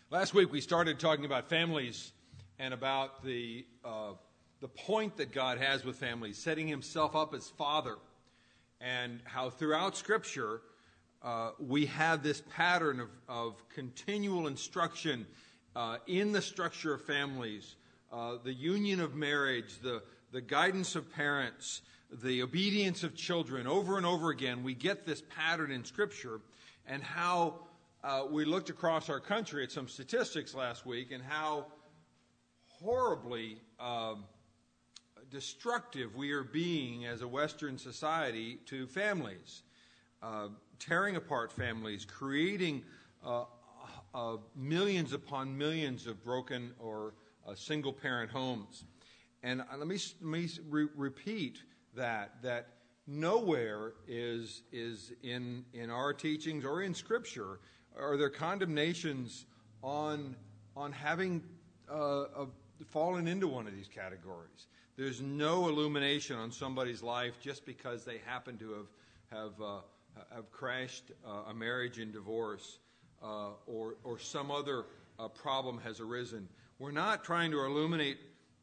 Last week we started talking about families and about the point that God has with families, setting himself up as father, and how throughout Scripture we have this pattern of continual instruction in the structure of families, the union of marriage, the guidance of parents, the obedience of children. Over and over again we get this pattern in Scripture, and how we looked across our country at some statistics last week and how horribly destructive we are being as a Western society to families, tearing apart families, creating millions upon millions of broken or single-parent homes. And let me repeat that nowhere is in our teachings or in Scripture are there condemnations on having fallen into one of these categories. There's no illumination on somebody's life just because they happen to have crashed a marriage in divorce or some other problem has arisen. We're not trying to illuminate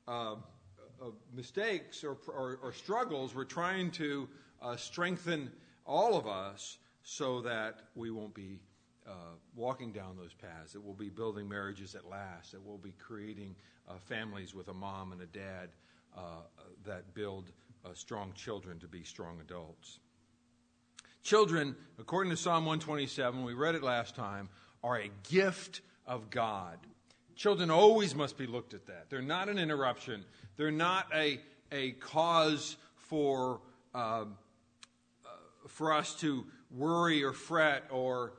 mistakes or struggles. We're trying to strengthen all of us so that we won't be walking down those paths, that we'll be building marriages that last, that we'll be creating families with a mom and a dad that build strong children to be strong adults. Children, according to Psalm 127, we read it last time, are a gift of God. Children always must be looked at that. They're not an interruption. They're not a cause for us to worry or fret or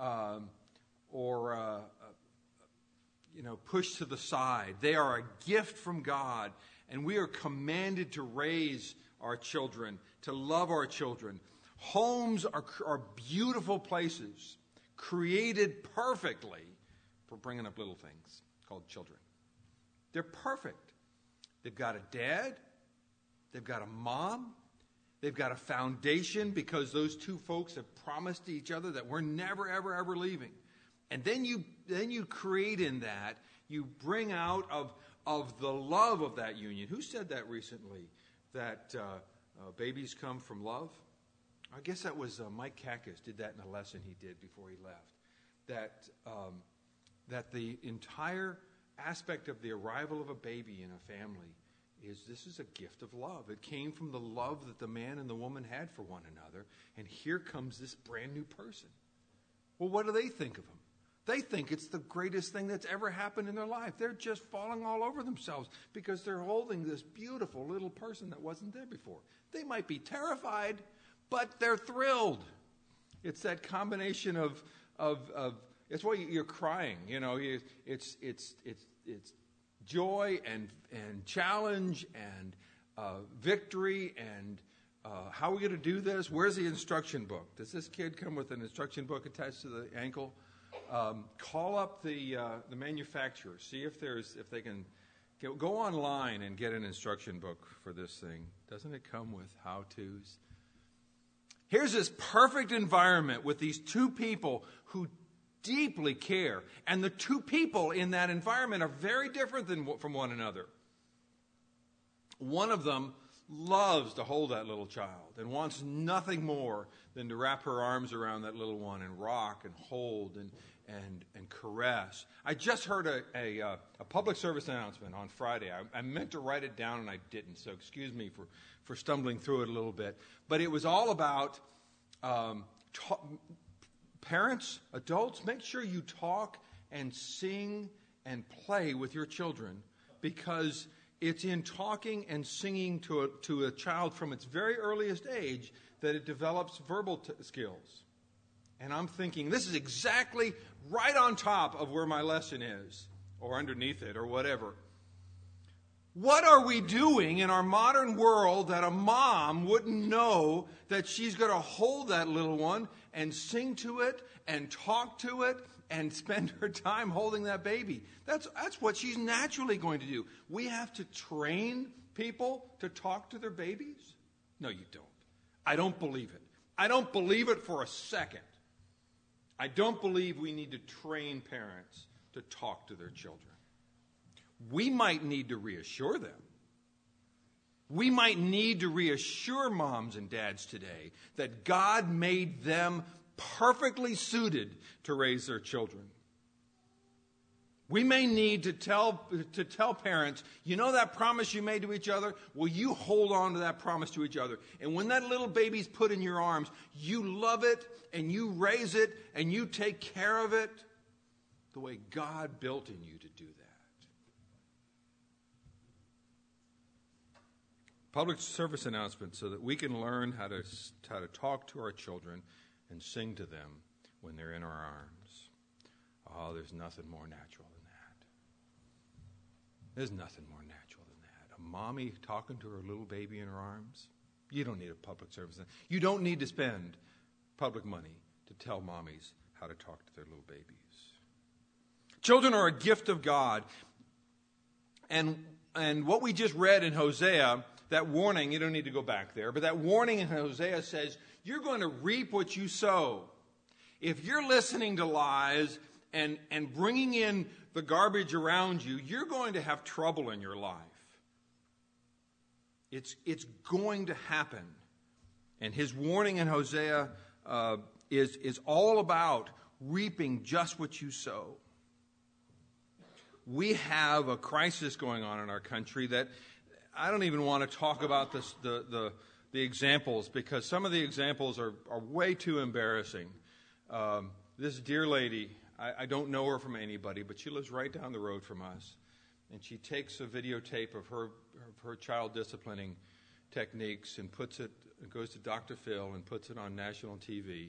push to the side. They are a gift from God, and we are commanded to raise our children, to love our children. Homes are beautiful places, created perfectly for bringing up little things called children. They're perfect. They've got a dad. They've got a mom. They've got a foundation because those two folks have promised to each other that we're never, ever, ever leaving. And then you create in that, you bring out of the love of that union. Who said that recently? That babies come from love? I guess that was Mike Kakis did that in a lesson he did before he left. That the entire aspect of the arrival of a baby in a family this is a gift of love. It came from the love that the man and the woman had for one another, and here comes this brand new person. Well, what do they think of him? They think it's the greatest thing that's ever happened in their life. They're just falling all over themselves because they're holding this beautiful little person that wasn't there before. They might be terrified, but they're thrilled. It's that combination of it's why you're crying. You know, it's joy and challenge and victory and how are we going to do this? Where's the instruction book? Does this kid come with an instruction book attached to the ankle? Call up the manufacturer. See if they can go online and get an instruction book for this thing. Doesn't it come with how-tos? Here's this perfect environment with these two people who deeply care. And the two people in that environment are very different from one another. One of them loves to hold that little child and wants nothing more than to wrap her arms around that little one and rock and hold and caress. I just heard a public service announcement on Friday. I meant to write it down and I didn't, so excuse me for stumbling through it a little bit. But it was all about parents, adults, make sure you talk and sing and play with your children, because it's in talking and singing to a child from its very earliest age that it develops verbal skills. And I'm thinking, this is exactly right on top of where my lesson is, or underneath it, or whatever. What are we doing in our modern world that a mom wouldn't know that she's going to hold that little one and sing to it and talk to it and spend her time holding that baby? That's what she's naturally going to do. We have to train people to talk to their babies? No, you don't. I don't believe it. I don't believe it for a second. I don't believe we need to train parents to talk to their children. We might need to reassure them. We might need to reassure moms and dads today that God made them perfectly suited to raise their children. We may need to tell parents, you know that promise you made to each other? Well, you hold on to that promise to each other. And when that little baby's put in your arms, you love it and you raise it and you take care of it the way God built in you to do that. Public service announcement so that we can learn how to talk to our children and sing to them when they're in our arms. Oh, there's nothing more natural than that. There's nothing more natural than that. A mommy talking to her little baby in her arms. You don't need a public service. You don't need to spend public money to tell mommies how to talk to their little babies. Children are a gift of God. And what we just read in Hosea, that warning, you don't need to go back there, but that warning in Hosea says, you're going to reap what you sow. If you're listening to lies and bringing in the garbage around you, you're going to have trouble in your life. It's going to happen. And his warning in Hosea is all about reaping just what you sow. We have a crisis going on in our country that I don't even want to talk about the examples, because some of the examples are way too embarrassing. This dear lady, I don't know her from anybody, but she lives right down the road from us. And she takes a videotape of her child disciplining techniques and goes to Dr. Phil and puts it on national TV.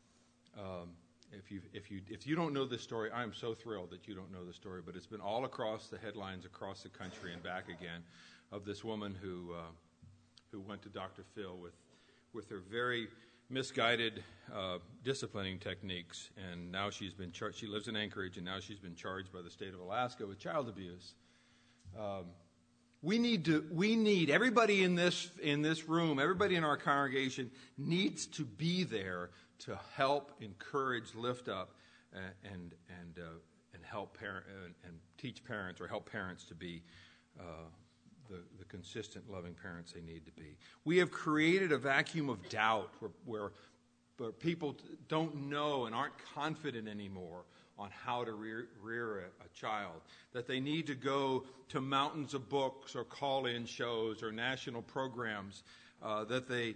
If you don't know this story, I am so thrilled that you don't know the story, but it's been all across the headlines across the country and back again of this woman who went to Dr. Phil with her very misguided disciplining techniques, and now she's been charged. She lives in Anchorage, and now she's been charged by the state of Alaska with child abuse. We need everybody in this room, everybody in our congregation needs to be there to help, encourage, lift up, and help and teach parents, or help parents to be the consistent, loving parents they need to be. We have created a vacuum of doubt where people don't know and aren't confident anymore on how to rear a child, that they need to go to mountains of books or call-in shows or national programs, that they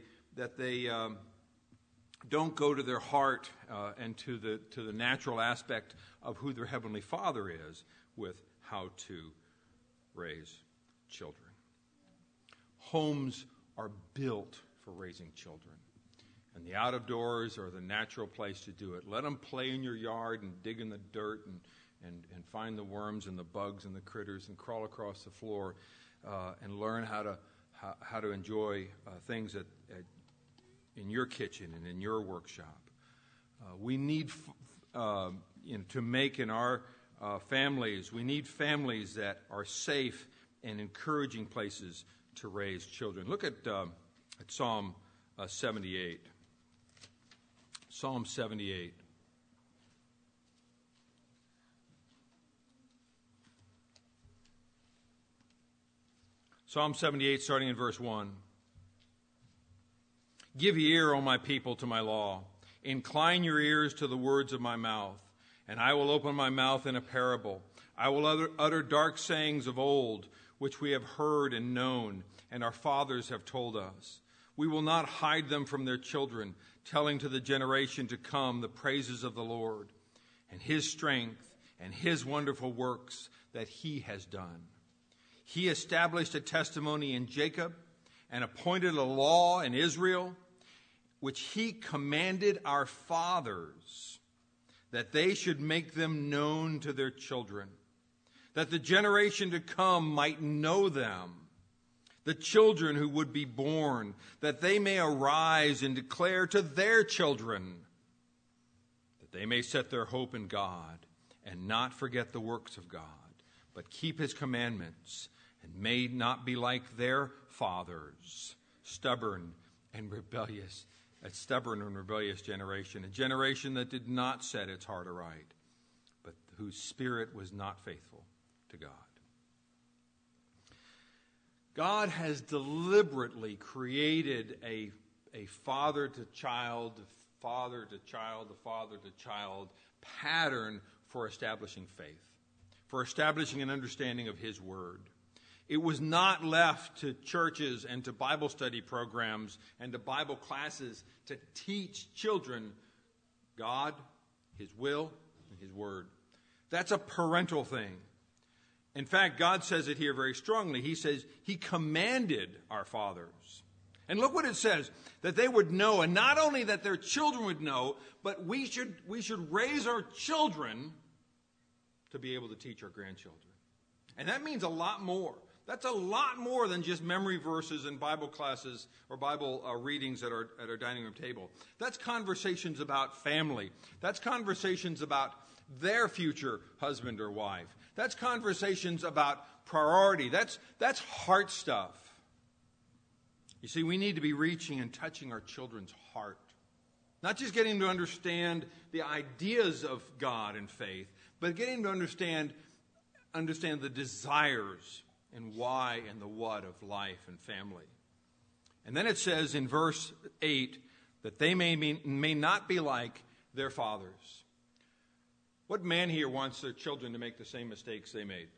don't go to their heart and to the natural aspect of who their Heavenly Father is with how to raise children. Homes are built for raising children. And the out of doors are the natural place to do it. Let them play in your yard and dig in the dirt and find the worms and the bugs and the critters and crawl across the floor and learn how to enjoy things in your kitchen and in your workshop. We need to make in our families, we need families that are safe and encouraging places to raise children. Look at Psalm 78. Psalm 78. Psalm 78, starting in verse 1. Give ear, O my people, to my law. Incline your ears to the words of my mouth, and I will open my mouth in a parable. I will utter dark sayings of old, which we have heard and known, and our fathers have told us. We will not hide them from their children, telling to the generation to come the praises of the Lord and his strength and his wonderful works that he has done. He established a testimony in Jacob and appointed a law in Israel, which he commanded our fathers, that they should make them known to their children, that the generation to come might know them, the children who would be born, that they may arise and declare to their children, that they may set their hope in God and not forget the works of God, but keep his commandments and may not be like their fathers, stubborn and rebellious generation, a generation that did not set its heart aright, but the whose spirit was not faithful to God. God has deliberately created a father-to-child, father-to-child pattern for establishing faith, for establishing an understanding of His Word. It was not left to churches and to Bible study programs and to Bible classes to teach children God, His will, and His Word. That's a parental thing. In fact, God says it here very strongly. He says He commanded our fathers. And look what it says, that they would know, and not only that their children would know, but we should raise our children to be able to teach our grandchildren. And that means a lot more. That's a lot more than just memory verses and Bible classes or Bible readings at our dining room table. That's conversations about family. That's conversations about their future husband or wife. That's conversations about priority. That's heart stuff. You see, we need to be reaching and touching our children's heart. Not just getting to understand the ideas of God and faith, but getting to understand the desires and why and the what of life and family. And then it says in verse 8 that they may not be like their fathers. What man here wants their children to make the same mistakes they made?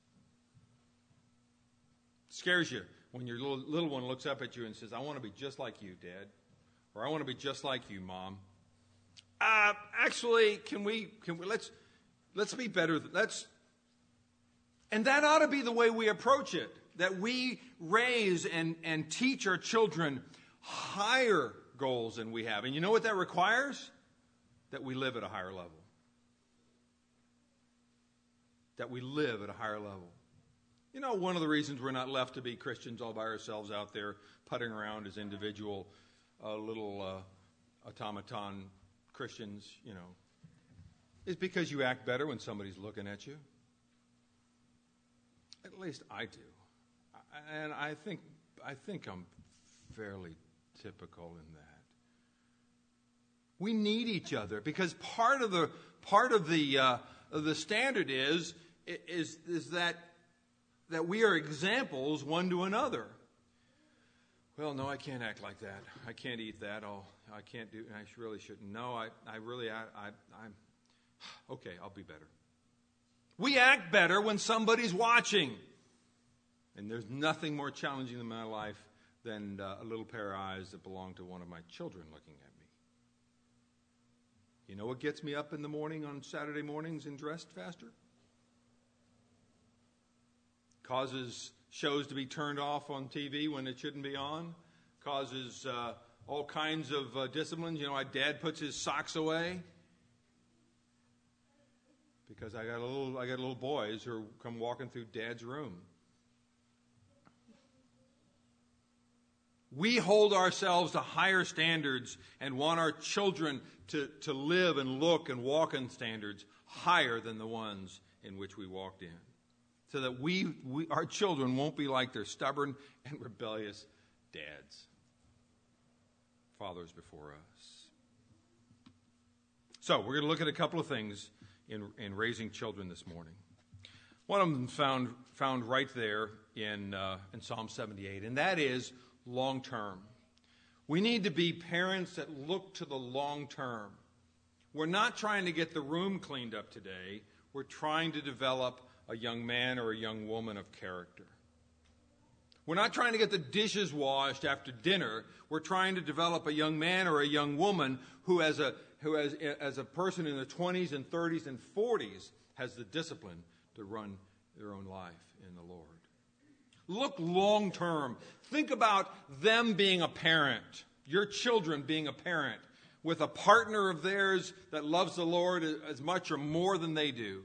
It scares you when your little one looks up at you and says, I want to be just like you, Dad. Or I want to be just like you, Mom. Actually, let's be better. And that ought to be the way we approach it. That we raise and teach our children higher goals than we have. And you know what that requires? That we live at a higher level. That we live at a higher level. You know, one of the reasons we're not left to be Christians all by ourselves out there putting around as individual little automaton Christians, is because you act better when somebody's looking at you. At least I do. And I think I'm fairly typical in that. We need each other because part of the standard is that we are examples one to another. Well, no, I can't act like that. I can't eat that. I can't do. I really shouldn't. No, I'm okay. I'll be better. We act better when somebody's watching. And there's nothing more challenging in my life than a little pair of eyes that belong to one of my children looking at me. You know what gets me up in the morning on Saturday mornings and dressed faster? Causes shows to be turned off on TV when it shouldn't be on. Causes all kinds of disciplines. You know why Dad puts his socks away? Because I got little boys who come walking through Dad's room. We hold ourselves to higher standards and want our children to live and look and walk in standards higher than the ones in which we walked in. So that our children won't be like their stubborn and rebellious dads, fathers before us. So we're going to look at a couple of things in raising children this morning. One of them found right there in Psalm 78, and that is long term. We need to be parents that look to the long term. We're not trying to get the room cleaned up today. We're trying to develop a young man or a young woman of character. We're not trying to get the dishes washed after dinner. We're trying to develop a young man or a young woman who as a person in their 20s and 30s and 40s has the discipline to run their own life in the Lord. Look long term. Think about them being a parent, your children being a parent, with a partner of theirs that loves the Lord as much or more than they do.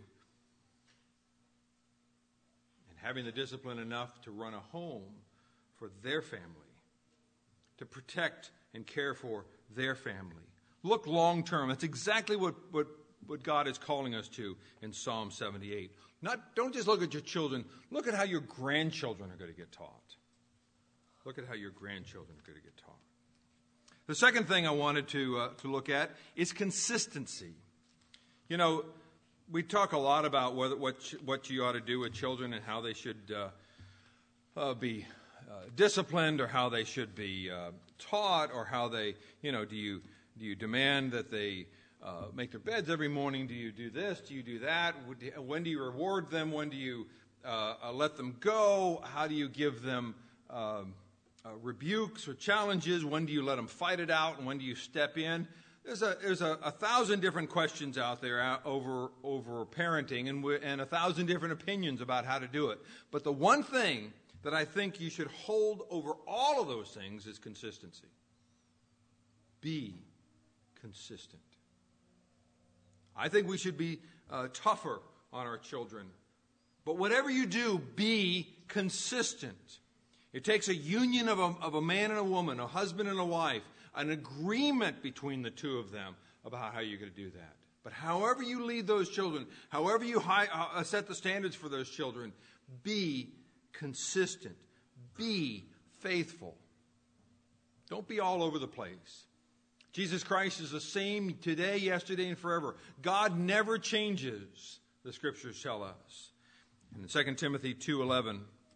And having the discipline enough to run a home for their family, to protect and care for their family. Look long term. That's exactly what God is calling us to in Psalm 78. Don't just look at your children. Look at how your grandchildren are going to get taught. Look at how your grandchildren are going to get taught. The second thing I wanted to look at is consistency. You know, We talk a lot about what you ought to do with children and how they should be disciplined, or how they should be taught, or how they, do you demand that they make their beds every morning? Do you do this? Do you do that? When do you reward them? When do you let them go? How do you give them rebukes or challenges? When do you let them fight it out? And when do you step in? There's a thousand different questions out there over parenting, and a thousand different opinions about how to do it. But the one thing that I think you should hold over all of those things is consistency. Be consistent. I think we should be tougher on our children. But whatever you do, be consistent. It takes a union of a man and a woman, a husband and a wife, an agreement between the two of them about how you're going to do that. But however you lead those children, however you set the standards for those children, be consistent. Be faithful. Don't be all over the place. Jesus Christ is the same today, yesterday, and forever. God never changes, the Scriptures tell us. In 2 Timothy 2:11,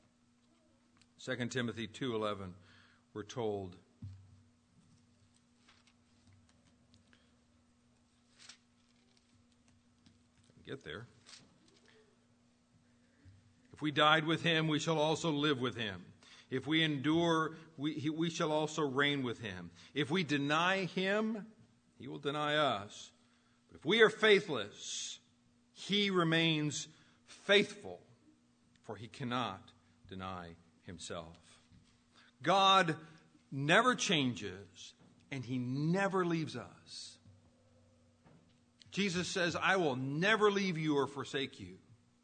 we're told, get there. If we died with him, we shall also live with him. If we endure, we shall also reign with him. If we deny him, he will deny us. But if we are faithless, he remains faithful, for he cannot deny himself. God never changes, and he never leaves us. Jesus says, I will never leave you or forsake you.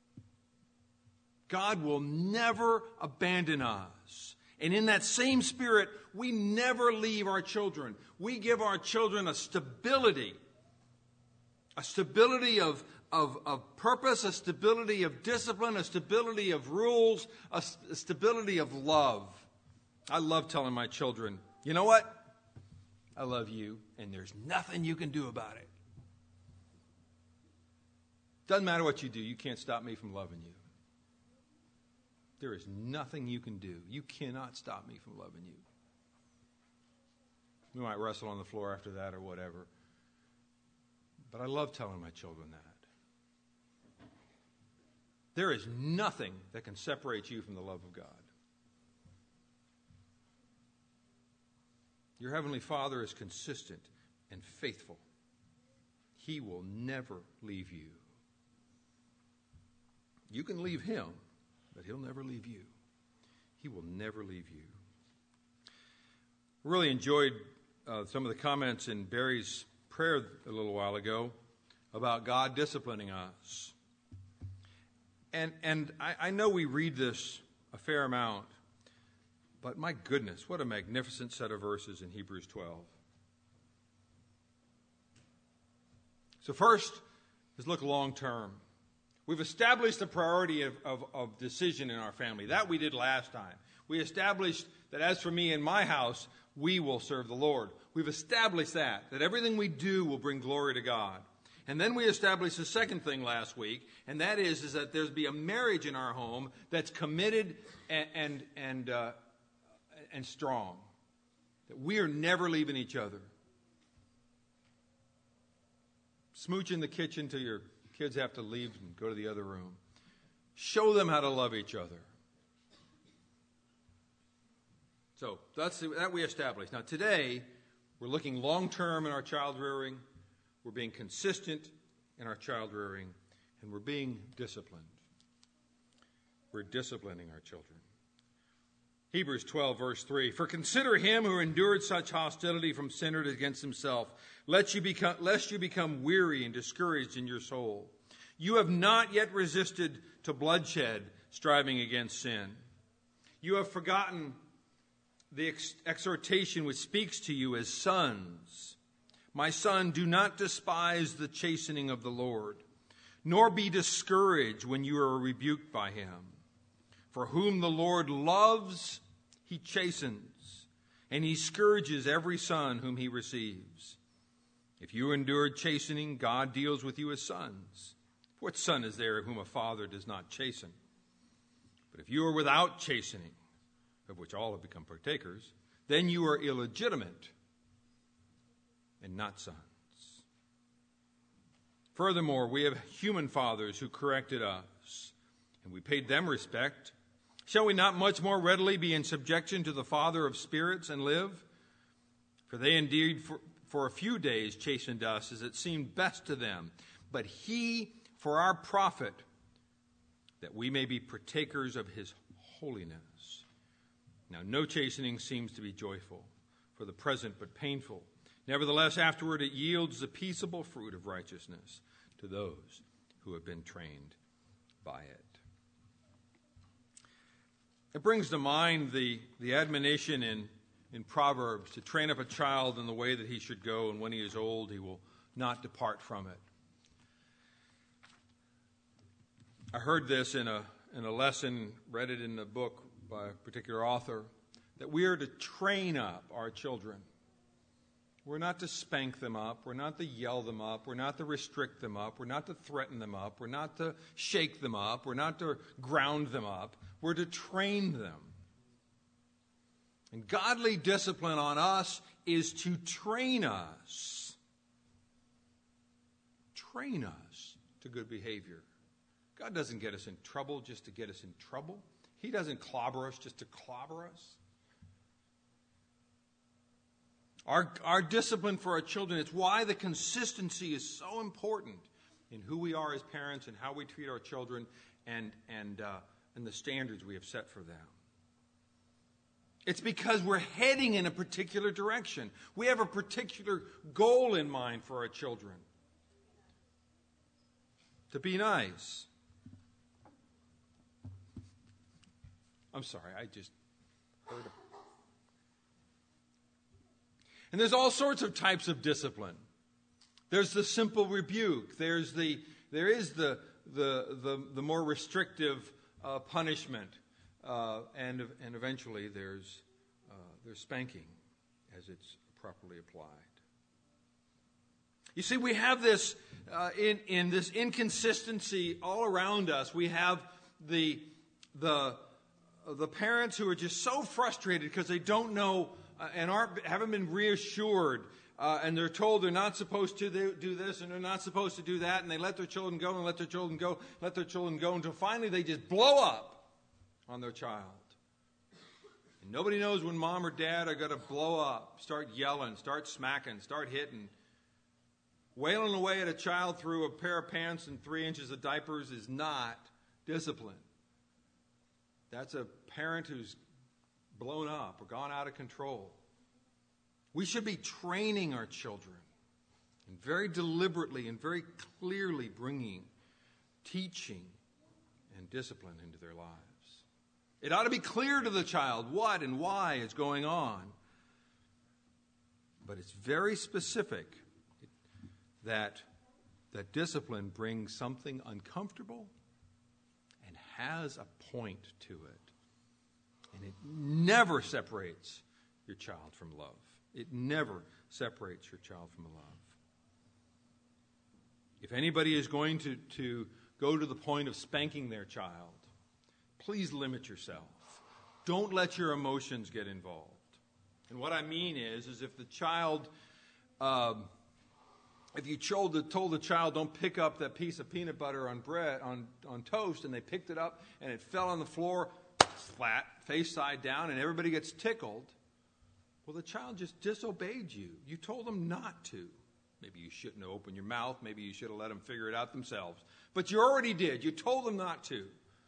God will never abandon us. And in that same spirit, we never leave our children. We give our children a stability of purpose, a stability of discipline, a stability of rules, a stability of love. I love telling my children, you know what? I love you, and there's nothing you can do about it. Doesn't matter what you do, you can't stop me from loving you. There is nothing you can do. You cannot stop me from loving you. We might wrestle on the floor after that or whatever. But I love telling my children that. There is nothing that can separate you from the love of God. Your Heavenly Father is consistent and faithful. He will never leave you. You can leave him, but he'll never leave you. He will never leave you. Really enjoyed some of the comments in Barry's prayer a little while ago about God disciplining us. And I know we read this a fair amount, but my goodness, what a magnificent set of verses in Hebrews 12. So first, let's look long term. We've established the priority of decision in our family. That we did last time. We established that as for me and my house, we will serve the Lord. We've established that everything we do will bring glory to God. And then we established the second thing last week, and that is that there's be a marriage in our home that's committed and strong. That we are never leaving each other. Smooch in the kitchen till your kids have to leave and go to the other room. Show them how to love each other. So that we established. Now today, we're looking long-term in our child rearing. We're being consistent in our child rearing. And we're being disciplined. We're disciplining our children. Hebrews 12, verse 3. For consider him who endured such hostility from sinners against himself, lest you become weary and discouraged in your soul. You have not yet resisted to bloodshed, striving against sin. You have forgotten the exhortation which speaks to you as sons. My son, do not despise the chastening of the Lord, nor be discouraged when you are rebuked by him. For whom the Lord loves, he chastens, and he scourges every son whom he receives. If you endured chastening, God deals with you as sons. What son is there whom a father does not chasten? But if you are without chastening, of which all have become partakers, then you are illegitimate and not sons. Furthermore, we have human fathers who corrected us, and we paid them respect. Shall we not much more readily be in subjection to the Father of spirits and live? For they indeed for a few days chastened us as it seemed best to them, but he for our profit, that we may be partakers of his holiness. Now no chastening seems to be joyful for the present, but painful. Nevertheless, afterward it yields the peaceable fruit of righteousness to those who have been trained by it. It brings to mind the admonition in Proverbs to train up a child in the way that he should go, and when he is old, he will not depart from it. I heard this in a lesson, read it in a book by a particular author, that we are to train up our children. We're not to spank them up. We're not to yell them up. We're not to restrict them up. We're not to threaten them up. We're not to shake them up. We're not to ground them up. We're to train them. And godly discipline on us is to train us. Train us to good behavior. God doesn't get us in trouble just to get us in trouble. He doesn't clobber us just to clobber us. Our discipline for our children, it's why the consistency is so important in who we are as parents and how we treat our children and the standards we have set for them. It's because we're heading in a particular direction. We have a particular goal in mind for our children. To be nice. I'm sorry, I just heard it. And there's all sorts of types of discipline. There's the simple rebuke. There is the more restrictive punishment, and eventually there's spanking as it's properly applied. You see, we have this in this inconsistency all around us. We have the parents who are just so frustrated because they don't know and haven't been reassured, and they're told they're not supposed to do this and they're not supposed to do that, and they let their children go and let their children go, until finally they just blow up on their child. And nobody knows when mom or dad are going to blow up, start yelling, start smacking, start hitting. Wailing away at a child through a pair of pants and 3 inches of diapers is not discipline. That's a parent who's blown up or gone out of control. We should be training our children and very deliberately and very clearly bringing teaching and discipline into their lives. It ought to be clear to the child what and why is going on. But it's very specific that discipline brings something uncomfortable and has a point to it. And it never separates your child from love. It never separates your child from love. If anybody is going to go to the point of spanking their child, please limit yourself. Don't let your emotions get involved. And what I mean is if the child, if you told the child don't pick up that piece of peanut butter on bread, on toast, and they picked it up and it fell on the floor, flat, face side down, and everybody gets tickled, well, the child just disobeyed you. You told them not to. Maybe you shouldn't have opened your mouth. Maybe you should have let them figure it out themselves. But you already did. You told them not to.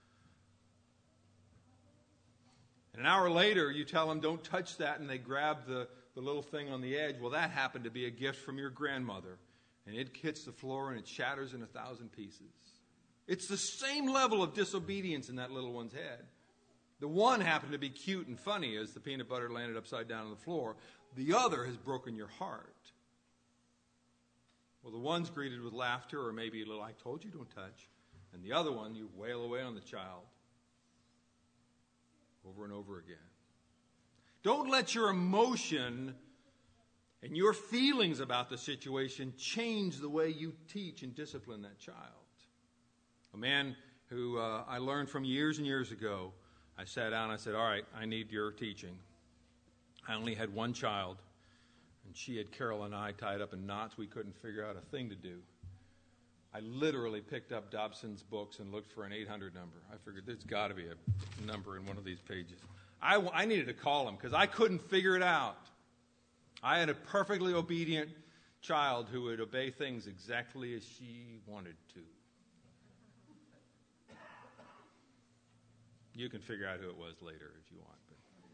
And an hour later, you tell them, don't touch that, and they grab the little thing on the edge. Well, that happened to be a gift from your grandmother. And it hits the floor, and it shatters in 1,000 pieces. It's the same level of disobedience in that little one's head. The one happened to be cute and funny as the peanut butter landed upside down on the floor. The other has broken your heart. Well, the one's greeted with laughter or maybe a little, I told you don't touch. And the other one, you wail away on the child over and over again. Don't let your emotion and your feelings about the situation change the way you teach and discipline that child. A man who I learned from years and years ago. I sat down and I said, all right, I need your teaching. I only had one child, and she had Carol and I tied up in knots. We couldn't figure out a thing to do. I literally picked up Dobson's books and looked for an 800 number. I figured there's got to be a number in one of these pages. I needed to call him because I couldn't figure it out. I had a perfectly obedient child who would obey things exactly as she wanted to. You can figure out who it was later if you want.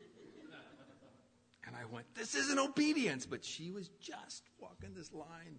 And I went, this isn't obedience, but she was just walking this line.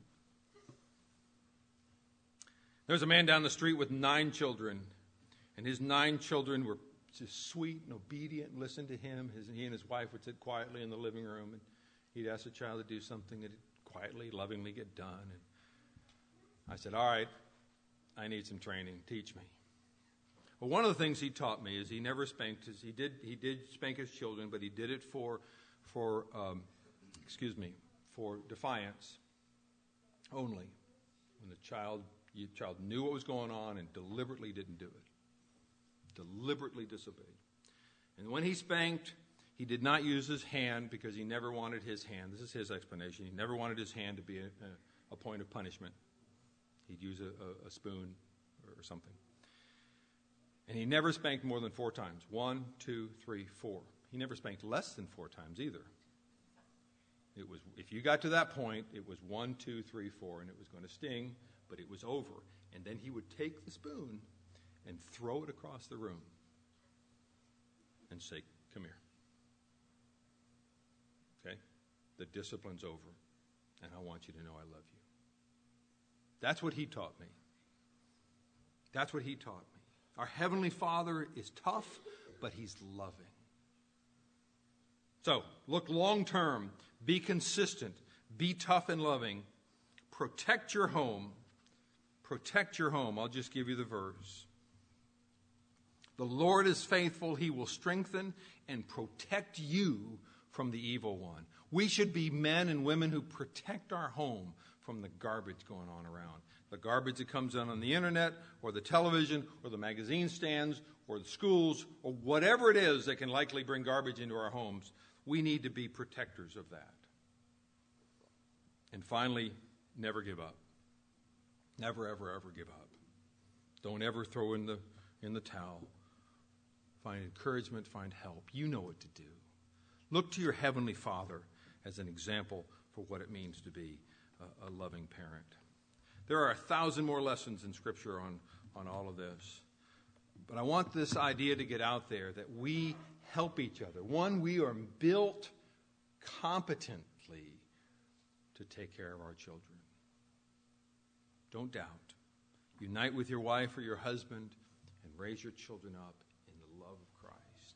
There's a man down the street with 9 children, and his 9 children were just sweet and obedient and listened to him. He and his wife would sit quietly in the living room, and he'd ask the child to do something that he'd quietly, lovingly get done. And I said, all right, I need some training. Teach me. Well, one of the things he taught me is he never spanked his. He did spank his children, but he did it for defiance only. When the child knew what was going on and deliberately didn't do it, deliberately disobeyed. And when he spanked, he did not use his hand because he never wanted his hand. This is his explanation. He never wanted his hand to be a point of punishment. He'd use a spoon or something. And he never spanked more than 4 times. 1, 2, 3, 4. He never spanked less than 4 times either. It was, if you got to that point, it was 1, 2, 3, 4, and it was going to sting, but it was over. And then he would take the spoon and throw it across the room and say, come here. Okay? The discipline's over, and I want you to know I love you. That's what he taught me. That's what he taught me. Our Heavenly Father is tough, but He's loving. So, look long term. Be consistent. Be tough and loving. Protect your home. Protect your home. I'll just give you the verse. The Lord is faithful. He will strengthen and protect you from the evil one. We should be men and women who protect our home from the garbage going on around. The garbage that comes in on the internet or the television or the magazine stands or the schools or whatever it is that can likely bring garbage into our homes. We need to be protectors of that. And finally, never give up. Never, ever, ever give up. Don't ever throw in the towel. Find encouragement, find help. You know what to do. Look to your Heavenly Father as an example for what it means to be a loving parent. There are 1,000 more lessons in Scripture on all of this. But I want this idea to get out there that we help each other. One, we are built competently to take care of our children. Don't doubt. Unite with your wife or your husband and raise your children up in the love of Christ.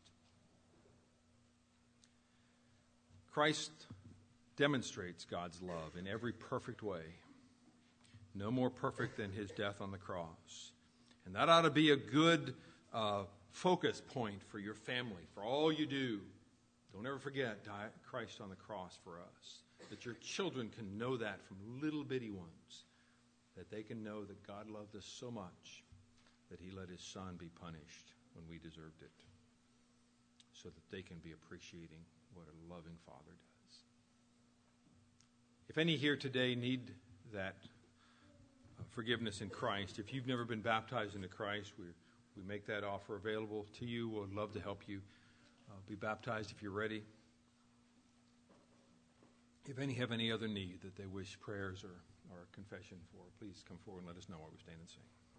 Christ demonstrates God's love in every perfect way. No more perfect than His death on the cross. And that ought to be a good focus point for your family, for all you do. Don't ever forget Christ on the cross for us. That your children can know that from little bitty ones. That they can know that God loved us so much that He let His Son be punished when we deserved it. So that they can be appreciating what a loving Father does. If any here today need that forgiveness in Christ, if you've never been baptized into Christ, we make that offer available to you. We'd love to help you be baptized if you're ready. If any have any other need that they wish prayers or confession for, please come forward and let us know while we stand and sing.